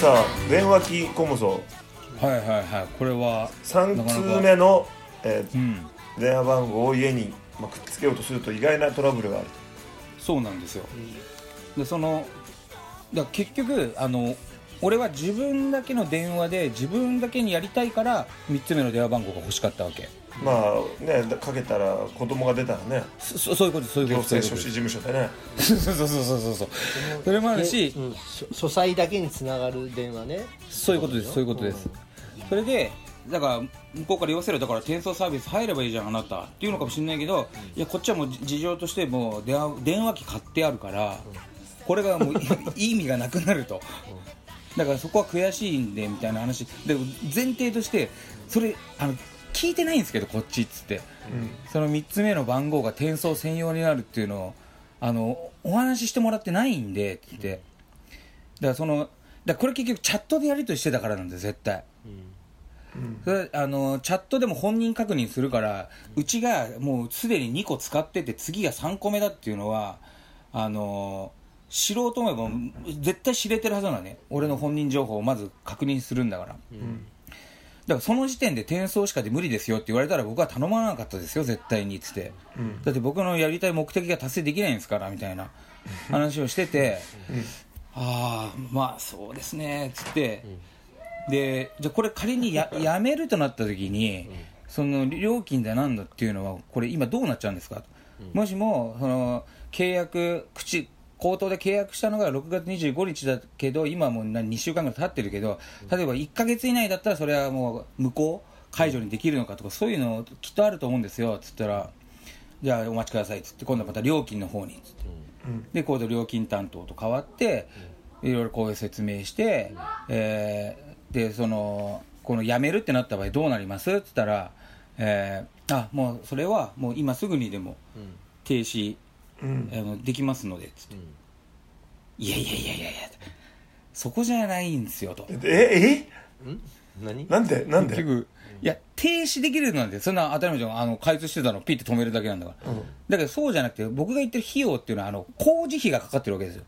さ電話機コムソはいはいはい、これは 3通目の、電話番号を家に、くっつけようとすると意外なトラブルがある。 そうなんですよ。でだ結局俺は自分だけの電話で自分だけにやりたいから3つ目の電話番号が欲しかったわけ。 まあね、かけたら子供が出たらね、 そういうことそういうこと、 行政書士事務所でねそうそれもあるし、 書斎だけにつながる電話ね。 そういうことです、そういうことです。それでだから向こうから言わせる、だから転送サービス入ればいいじゃんあなたっていうのかもしれないけど、いやこっちはもう事情としてもう電話機買ってあるから、これがもう意味がなくなると、だからそこは悔しいんでみたいな話で、前提としてそれ聞いてないんですけどこっちっつって、その3つ目の番号が転送専用になるっていうのをお話ししてもらってないんでって言って、だからこれ結局チャットでやり取りしてたからなんで絶対、それチャットでも本人確認するから、うちがもうすでに2個使ってて次が3個目だっていうのは知ろうと思えば絶対知れてるはずなのね。俺の本人情報をまず確認するんだから、だからその時点で転送しかで無理ですよって言われたら僕は頼まなかったですよ絶対にっつって、だって僕のやりたい目的が達成できないんですからみたいな話をしてて、ああまあそうですねっつって、でじゃあこれ仮にやめるとなった時に、その料金だなんだっていうのはこれ今どうなっちゃうんですかと、もしもその契約口頭で契約したのが6月25日だけど今もう2週間ぐらい経ってるけど、例えば1ヶ月以内だったらそれはもう無効解除にできるのかとか、そういうのきっとあると思うんですよっつったら、じゃあお待ちくださいっつって今度はまた料金の方にっつって、で今度料金担当と変わっていろいろこういう説明して、でこの辞めるってなった場合どうなりますって言ったら、もうそれはもう今すぐにでも停止、できますのでっつって、いやそこじゃないんですよと。 何なんで結局いや停止できるなんてそんな当たり前じゃん、開通してたのをピッて止めるだけなんだから、だけどそうじゃなくて僕が言ってる費用っていうのは工事費がかかってるわけですよ、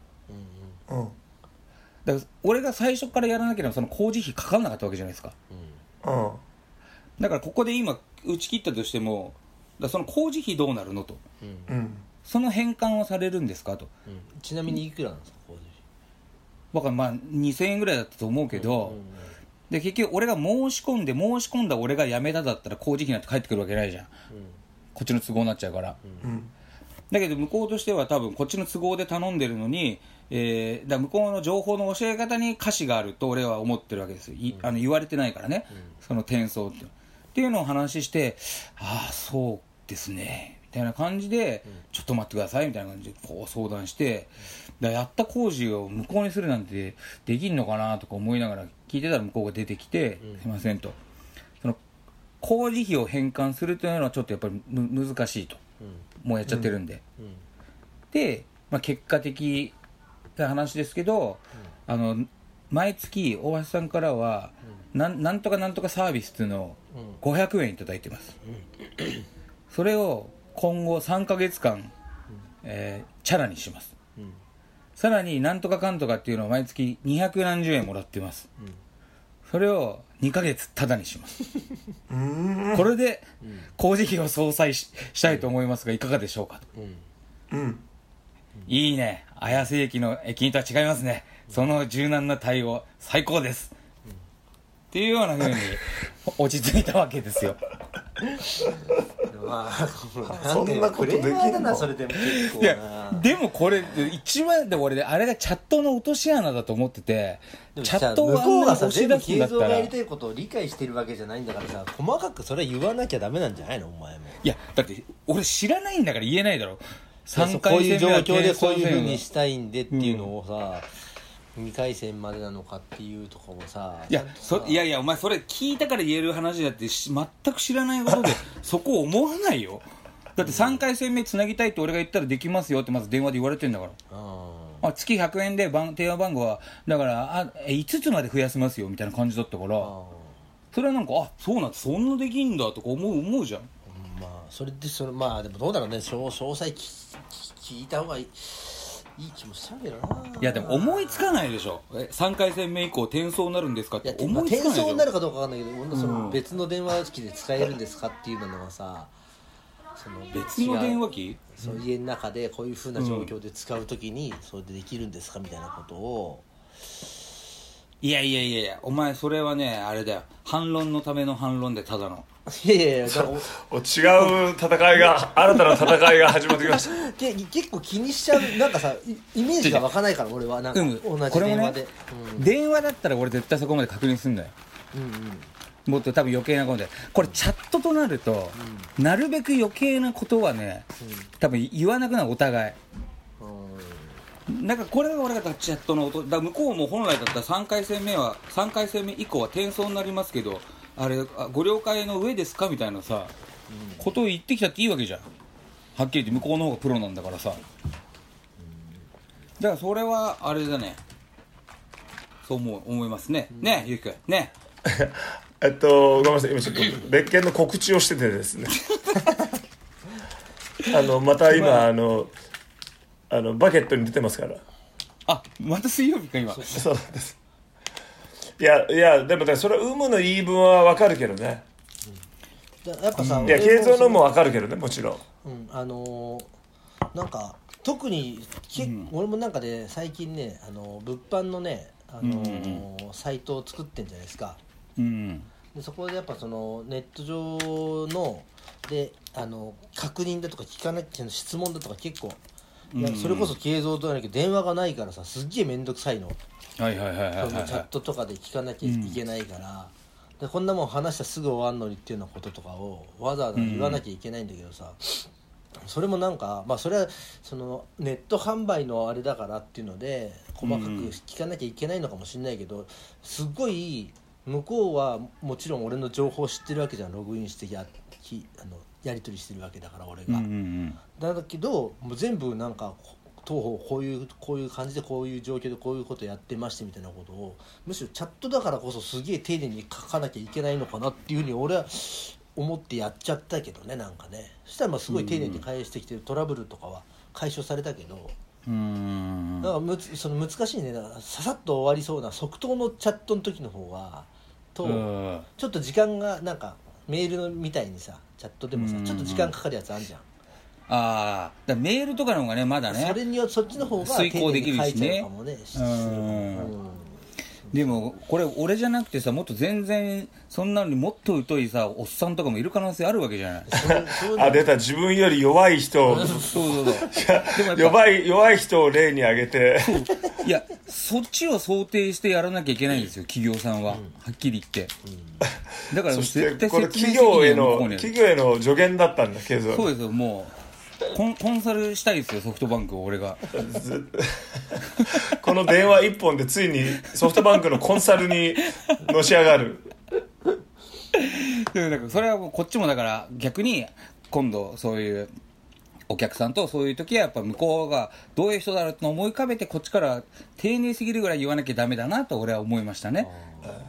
だから俺が最初からやらなければその工事費かかんなかったわけじゃないですか、だからここで今打ち切ったとしてもその工事費どうなるのと、その返還はされるんですかと、 ちなみにいくらなんですか工事費。 僕は2000円ぐらいだったと思うけど、で結局俺が申し込んだ俺が辞めただったら工事費なんて返ってくるわけないじゃん、こっちの都合になっちゃうから、だけど向こうとしては多分こっちの都合で頼んでるのに、だ向こうの情報の教え方に瑕疵があると俺は思ってるわけですよ、言われてないからね、その転送っていうのを話して、ああそうですねみたいな感じで、ちょっと待ってくださいみたいな感じでこう相談して、やった工事を無効にするなんてできんのかなとか思いながら聞いてたら向こうが出てきて、すいませんと、その工事費を返還するというのはちょっとやっぱり難しいと、もうやっちゃってるんで、で、結果的な話ですけど、毎月大橋さんからは、なんとかなんとかサービスっていうのを500円いただいてます、それを今後3ヶ月間、チャラにします、さらになんとかかんとかっていうのを毎月200何十円もらってます、それを2ヶ月タダにしますこれで工事費を相殺したいと思いますがいかがでしょうかと、いいね、綾瀬駅の駅員とは違いますね、その柔軟な対応最高です、っていうような風に落ち着いたわけですよそんなことできんの。 それでも結構いやでもこれ一番で俺あれがチャットの落とし穴だと思ってて、チャットをあんなに押し出すんだったら、 向こうがさ全部慶三がやりたいことを理解してるわけじゃないんだからさ、細かくそれは言わなきゃダメなんじゃないのお前も。 いやだって俺知らないんだから言えないだろ、 3回戦目はこういう状況でそういう風にしたいんでっていうのをさ、2回戦までなのかっていうとこもさ、 いやお前それ聞いたから言える話だって全く知らないことでそこを思わないよ。だって3回戦目つなぎたいって俺が言ったらできますよってまず電話で言われてんだから、月100円で電話番号はだから5つまで増やせますよみたいな感じだったから、それはなんかそうなんだ、そんなできんだとか思うじゃん。 それででもどうだろうね、詳細聞いた方がいいいい気もしちゃうけどな。 いやでも思いつかないでしょ。3回戦目以降転送になるんですかって思いつかないでしょ。 転送になるかどうかわかんないけど、その別の電話機で使えるんですかっていうのはさ、その別の電話機、 その家の中でこういう風な状況で使うときにそれでできるんですかみたいなことを、 いやお前それはねあれだよ、反論のための反論でただの。 いや違う戦いが新たな戦いが始まってきました結構気にしちゃう。なんかさイメージが湧かないから俺はなんか同じ電話で、 ね電話だったら俺絶対そこまで確認するんだよ、もっと多分余計なことで。これチャットとなると、なるべく余計なことはね、多分言わなくなる、お互い。なんかこれが俺がチャットの音だ。向こうも本来だったら3回戦目以降は転送になりますけど、あれご了解の上ですかみたいなさ、ことを言ってきたっていいわけじゃん。はっきり言って向こうの方がプロなんだからさ。だからそれはあれだね、そう思いますね。ねゆうきくんねごめんなさい、今ちょっと別件の告知をしててですねまた今バケットに出てますから。 あ、また水曜日か今。 そうです。いやでもね、それは有無の言い分は分かるけどね、 やっぱさ、 いや慶三のも分かるけどね、もちろん、 なんか特に俺もなんかね最近ね物販のねサイトを作ってんじゃないですか、でそこでやっぱそのネット上ので確認だとか聞かなきゃ質問だとか結構、いやそれこそ慶三となきゃ電話がないからさ、すっげえ面倒くさいの。チャットとかで聞かなきゃいけないから、でこんなもん話したらすぐ終わんのにっていうようなこととかをわざわざ言わなきゃいけないんだけどさ、それもなんかまあそれはそのネット販売のあれだからっていうので細かく聞かなきゃいけないのかもしれないけど、すっごい向こうはもちろん俺の情報を知ってるわけじゃん。ログインしてやり取りしてるわけだから俺が、だけどもう全部なんか当方こういう感じでこういう状況でこういうことやってましてみたいなことを、むしろチャットだからこそすげえ丁寧に書かなきゃいけないのかなっていうふうに俺は思ってやっちゃったけどね。なんかね、そしたらまあすごい丁寧に返してきてトラブルとかは解消されたけど、だからその難しいね。だからささっと終わりそうな即答のチャットの時の方がちょっと時間がなんかメールのみたいにさチャットでもさちょっと時間かかるやつあるじゃん。 だメールとかの方がねまだね、 それにはそっちの方が遂行できるしね。でもこれ俺じゃなくてさ、もっと全然そんなのにもっと疎いさおっさんとかもいる可能性あるわけじゃない出た、自分より弱い人弱い人を例に挙げていやそっちを想定してやらなきゃいけないんですよ、企業さんは、はっきり言って。だから絶対これ企業への助言だったんだけど。 そうですよ、もうコンサルしたいですよ、ソフトバンクを俺がこの電話一本でついにソフトバンクのコンサルにのし上がるだからそれはこっちもだから逆に今度そういうお客さんとそういう時はやっぱ向こうがどういう人だろうって思い浮かべて、こっちから丁寧すぎるぐらい言わなきゃダメだなと俺は思いましたね。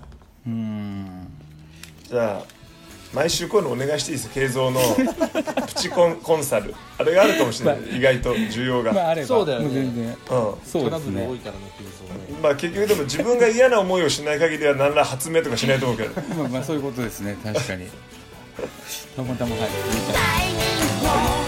じゃあ毎週こういうのお願いしていいですか、慶三のプチコンサル、あれがあるかもしれない、意外と需要が、 あればそうだよね、 全然、 トラブル多いからね、慶三ね。 結局でも自分が嫌な思いをしない限りは何ら発明とかしないと思うけどそういうことですね、確かにたまたまはい